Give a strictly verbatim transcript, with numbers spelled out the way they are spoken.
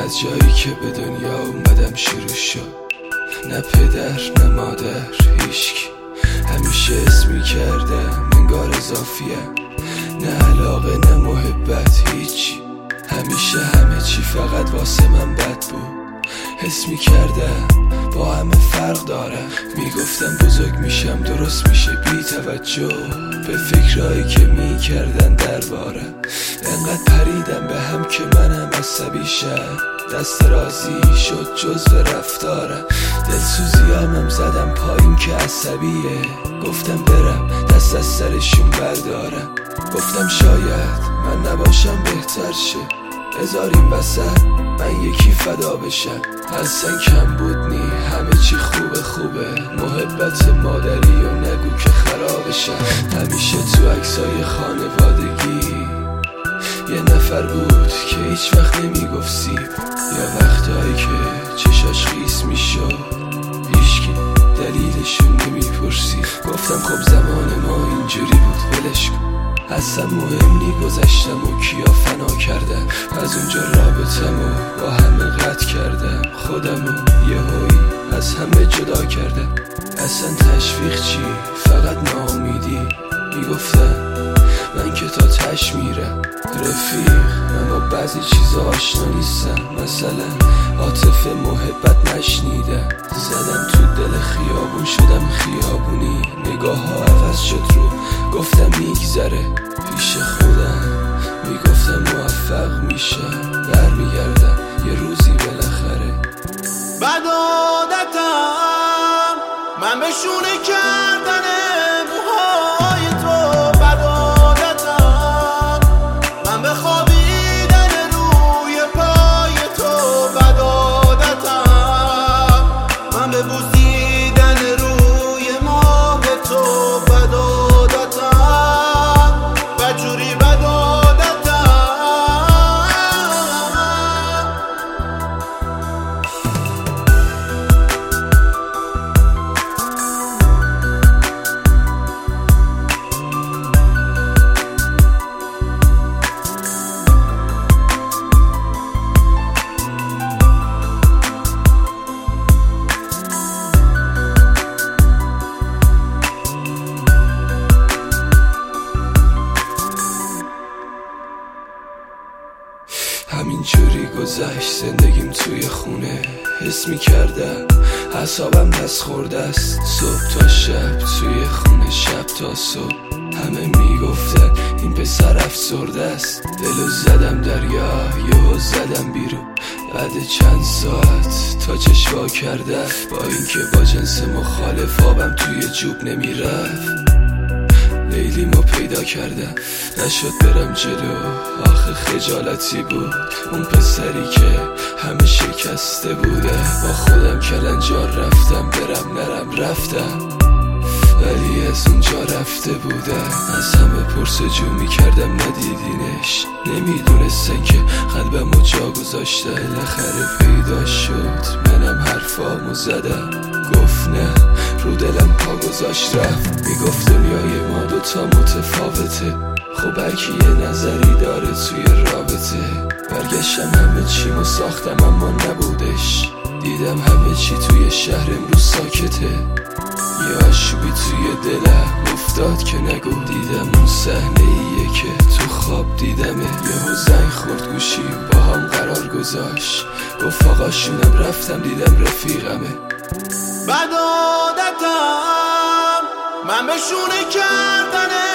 از جایی که به دنیا اومدم شروع شد، نه پدر نه مادر هیچکی، همیشه اسمی کردم انگار اضافیم، نه علاقه نه محبت هیچی، همیشه همه چی فقط واسه من بد بود. حس می کردم با همه فرق دارم، میگفتم بزرگ میشم درست میشه، بی توجه به فکرهایی که میکردن دربارم. انقدر پریدم به هم که منم عصبی شم، دست رازی شد جزو رفتارم. دلسوزی همم زدم پایین که عصبیه، گفتم برم دست از سرشون بردارم. گفتم شاید من نباشم بهتر شه، بذاریم وسط من یکی فدا بشم. اصلا کم بود نی، همه چی خوبه خوبه، محبت مادری و نگو که خرابشم. همیشه تو عکسای خانوادگی یه نفر بود که هیچ وقت نمیگفت سیب، یا وقتایی که چشاش خیس میشد هیچکی دلیلشون نمیپرسید. گفتم خب زمان ما اینجوری بود ولش کن، اصلا مهم نی گذشتم و کیا فنا کردم. از اونجا رابطمو با همه قطع کردم، خودمو یهویی از همه جدا کردم. اصلا تشویق چی، فقط ناامیدی. میگفتم من که تا تش میرم رفیق، من با بعضی چیزا آشنا نیستم، مثلا عاطفه محبت نشنیدم. زدم تو دل خیابون شدم خیابونی، نگاه ها عوض شد رو گفتم میگذره پیش خودم. میگفتم موفق میشم برمیگردم یه روزی بالاخره. بد عادتم من بشونه کردن موهای تو، بد عادتم من به خوابیدن روی پای تو، بد عادتم من به بوسیدن روی ماه تو، بد عادتم بدجوری بد همینجوری گذشت زندگیم توی خونه، حس میکردم اعصابم دست خورده است. صبح تا شب توی خونه، شب تا صبح همه میگفتن این پسر افسرده است. دلو زدم دریا، یهو زدم بیرون بعد چند ساعت تا چشوا کرده. با اینکه با جنس مخالف آبم توی جوب نمیرفت، لیلیمو پیدا کردم نشد برم جلو، آخه خجالتی بود. اون پسری که همه شکسته بوده، با خودم کلنجار رفتم برم نرم رفتم، ولی از اونجا رفته بودم. از همه پرسجو میکردم ندیدینش، نمیدونستن که قلبمو جا گذاشته. بالاخره پیدا شد، منم حرفامو زدم، گفت نه رو دلم پا گذاشت رفت. میگفت دنیای ما دوتا متفاوته، خب هرکی یه نظری داره توی رابطه. برگشتم همه چیمو ساختم اما نبودش، دیدم همه چی توی شهر امروز ساکته. یه آشوبی توی دلم افتاد که نگو، دیدم اون صحنه ایه که تو خواب دیدمه. یهو زنگ خورد گوشیم با هم قرار گذاشت، گفت آقاشونم رفتم دیدم رفیقمه. بد عادتم من بشونه کردن